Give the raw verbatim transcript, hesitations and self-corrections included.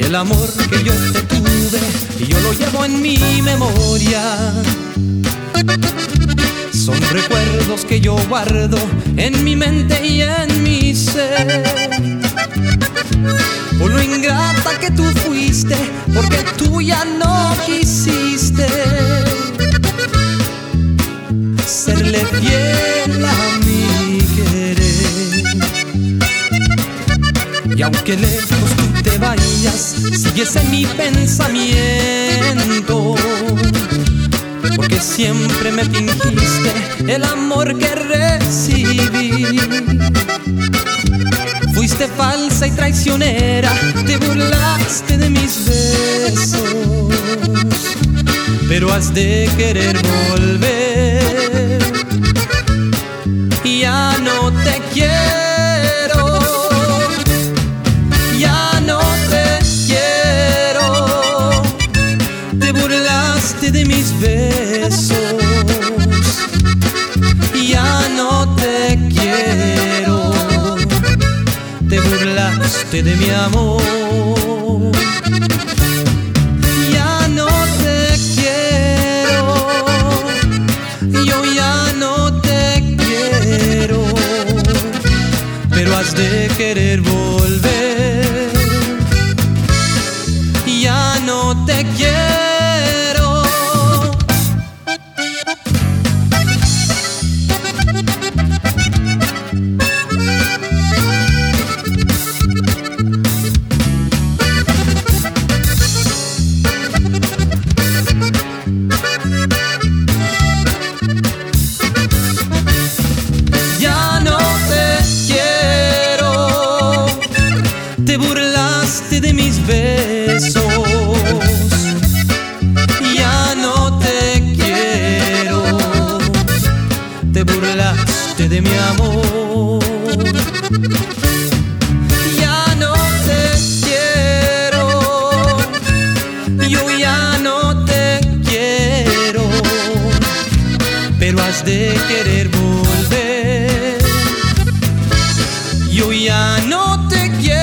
el amor que yo te tuve, y yo lo llevo en mi memoria. Son recuerdos que yo guardo en mi mente y en mi ser. Por lo ingrata que tú fuiste, porque tú ya no quisiste serle fiel a mi querer. Y aunque lejos tú te vayas, sigues en mi pensamiento, porque siempre me fingiste el amor que recibí. Fuiste falsa y traicionera, te burlaste de mis besos, pero has de querer volver. Ya no te quiero, ya no te quiero. Te burlaste de mis besos, ya no te quiero. Te burlaste de mi amor. Ya no te quiero, yo ya no te quiero, pero has de querer volver. Ya no te quiero. Te burlaste de mis besos, ya no te quiero. Te burlaste de mi amor. Ya no te quiero, yo ya no te quiero, pero has de querer volver. Yo ya no te quiero.